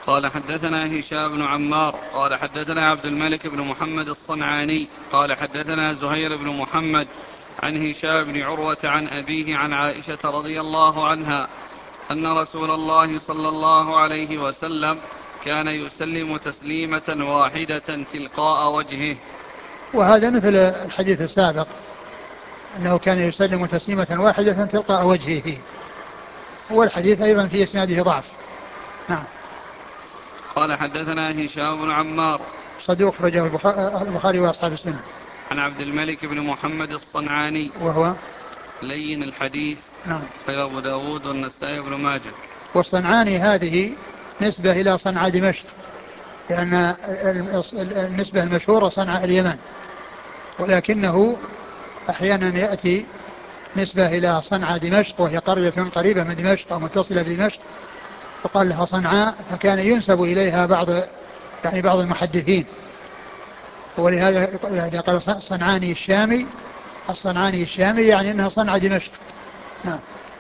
قال حدثنا هشام بن عمار قال حدثنا عبد الملك بن محمد الصنعاني قال حدثنا زهير بن محمد عن هشام بن عروة عن أبيه عن عائشة رضي الله عنها أن رسول الله صلى الله عليه وسلم كان يسلم تسليمة واحدة تلقاء وجهه. وهذا مثل الحديث السابق أنه كان يسلم تسليمة واحدة تلقاء وجهه، والحديث أيضا في إسناده ضعف. نعم. قال حدثنا هشام بن عمار صدوق رجع البخاري وأصحاب السنة. عن عبد الملك بن محمد الصنعاني وهو لين الحديث. نعم. غير أبو داود والنسائي بن ماجه. والصنعاني هذه نسبة إلى صنعاء دمشق، لأن النسبة المشهورة صنعاء اليمن، ولكنه أحيانا يأتي نسبة إلى صنعاء دمشق وهي قرية قريبة من دمشق أو متصلة بدمشق فقال لها صنعاء، فكان ينسب إليها بعض المحدثين، ولهذا قال صنعاني الشامي. الصنعاني الشامي يعني أنها صنعاء دمشق. نعم.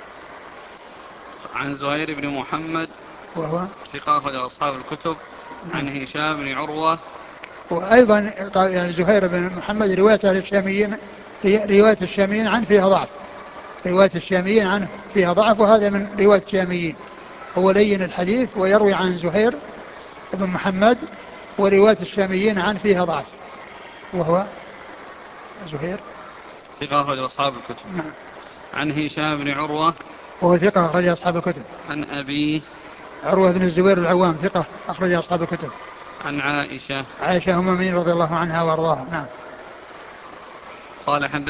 عن زهير بن محمد وهو ثقة أخرج أصحاب الكتب. نعم. عن هشام بن عروة. وأيضا قال يعني زهير بن محمد رواية الشاميين عنه فيها ضعف، رواية الشاميين عنه فيها ضعف، وهذا من رواية الشاميين. هو لين الحديث ويروي عن زهير بن محمد، ورواية الشاميين عنه فيها ضعف، وهو زهير ثقة أخرج أصحاب الكتب. نعم. عن هشام بن عروة وهو ثقة أخرج أصحاب الكتب. عن أبيه عروة بن الزبير العوام ثقة أخرج أصحاب الكتب. عن عائشة عائشة أم المؤمنين رضي الله عنها وأرضاها. نعم. قال